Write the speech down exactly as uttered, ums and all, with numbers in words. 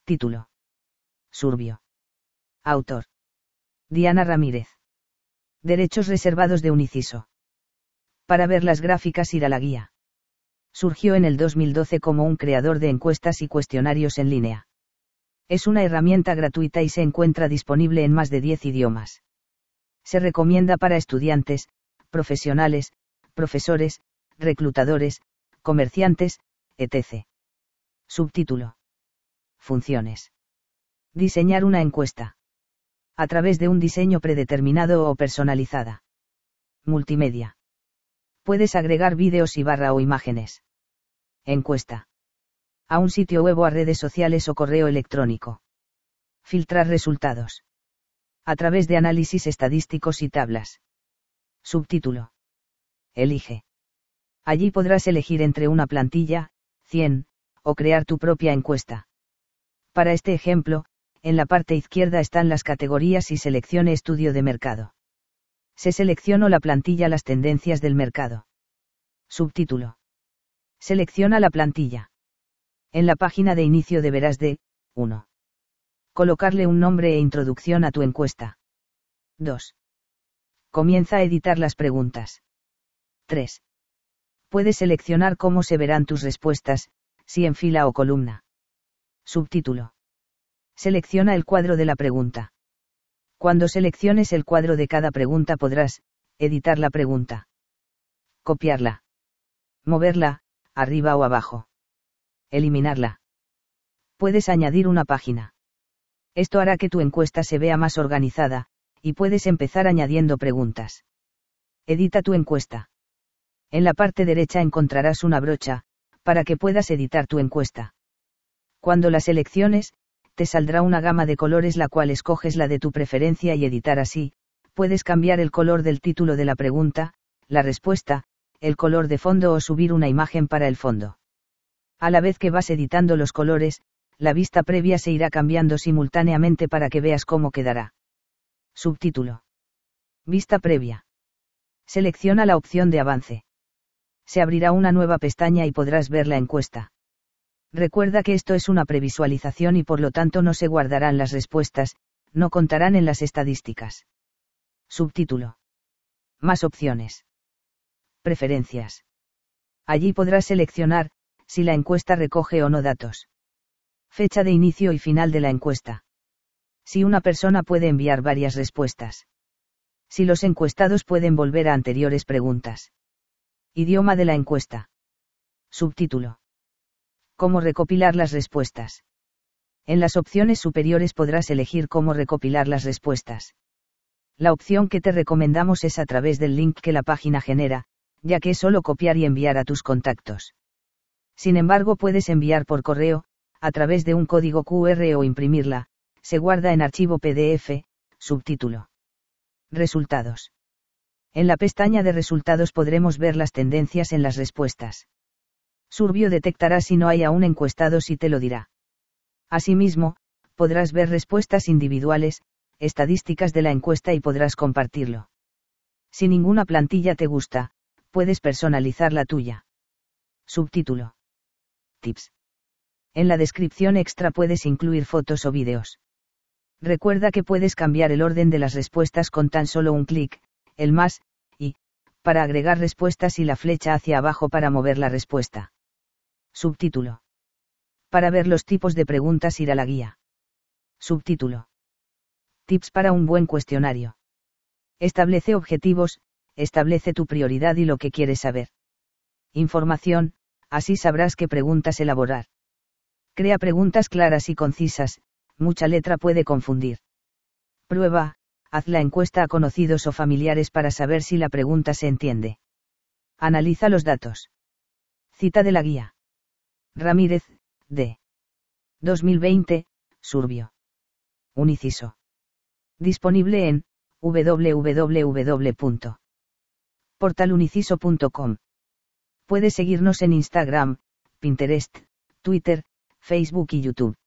Título. Surbio. Autor. Diana Ramírez. Derechos reservados de Uniciso. Para ver las gráficas, ir a la guía. Surgió en el dos mil doce como un creador de encuestas y cuestionarios en línea. Es una herramienta gratuita y se encuentra disponible en más de diez idiomas. Se recomienda para estudiantes, profesionales, profesores, reclutadores, comerciantes, etcétera. Subtítulo. Funciones. Diseñar una encuesta. A través de un diseño predeterminado o personalizada. Multimedia. Puedes agregar vídeos y barra o imágenes. Encuesta. A un sitio web o a redes sociales o correo electrónico. Filtrar resultados. A través de análisis estadísticos y tablas. Subtítulo. Elige. Allí podrás elegir entre una plantilla, cien, o crear tu propia encuesta. Para este ejemplo, en la parte izquierda están las categorías y seleccione estudio de mercado. Se seleccionó la plantilla las tendencias del mercado. Subtítulo. Selecciona la plantilla. En la página de inicio deberás de, uno. Colocarle un nombre e introducción a tu encuesta. dos. Comienza a editar las preguntas. tres. Puedes seleccionar cómo se verán tus respuestas, si en fila o columna. Subtítulo. Selecciona el cuadro de la pregunta. Cuando selecciones el cuadro de cada pregunta podrás, editar la pregunta. Copiarla. Moverla, arriba o abajo. Eliminarla. Puedes añadir una página. Esto hará que tu encuesta se vea más organizada, y puedes empezar añadiendo preguntas. Edita tu encuesta. En la parte derecha encontrarás una brocha, para que puedas editar tu encuesta. Cuando la selecciones, te saldrá una gama de colores la cual escoges la de tu preferencia y editar así, puedes cambiar el color del título de la pregunta, la respuesta, el color de fondo o subir una imagen para el fondo. A la vez que vas editando los colores, la vista previa se irá cambiando simultáneamente para que veas cómo quedará. Subtítulo. Vista previa. Selecciona la opción de avance. Se abrirá una nueva pestaña y podrás ver la encuesta. Recuerda que esto es una previsualización y por lo tanto no se guardarán las respuestas, no contarán en las estadísticas. Subtítulo. Más opciones. Preferencias. Allí podrás seleccionar, si la encuesta recoge o no datos. Fecha de inicio y final de la encuesta. Si una persona puede enviar varias respuestas. Si los encuestados pueden volver a anteriores preguntas. Idioma de la encuesta. Subtítulo. Cómo recopilar las respuestas. En las opciones superiores podrás elegir cómo recopilar las respuestas. La opción que te recomendamos es a través del link que la página genera, ya que es solo copiar y enviar a tus contactos. Sin embargo, puedes enviar por correo, a través de un código cu erre o imprimirla, se guarda en archivo pe de efe, subtítulo. Resultados. En la pestaña de resultados podremos ver las tendencias en las respuestas. Surbio detectará si no hay aún encuestados y te lo dirá. Asimismo, podrás ver respuestas individuales, estadísticas de la encuesta y podrás compartirlo. Si ninguna plantilla te gusta, puedes personalizar la tuya. Subtítulo. Tips. En la descripción extra puedes incluir fotos o vídeos. Recuerda que puedes cambiar el orden de las respuestas con tan solo un clic, el más, y, para agregar respuestas y la flecha hacia abajo para mover la respuesta. Subtítulo. Para ver los tipos de preguntas, ir a la guía. Subtítulo. Tips para un buen cuestionario. Establece objetivos, establece tu prioridad y lo que quieres saber. Información, así sabrás qué preguntas elaborar. Crea preguntas claras y concisas, mucha letra puede confundir. Prueba, haz la encuesta a conocidos o familiares para saber si la pregunta se entiende. Analiza los datos. Cita de la guía. Ramírez, D. dos mil veinte, Surbio. Uniciso. Disponible en doble u doble u doble u punto portal uniciso punto com. Puedes seguirnos en Instagram, Pinterest, Twitter, Facebook y YouTube.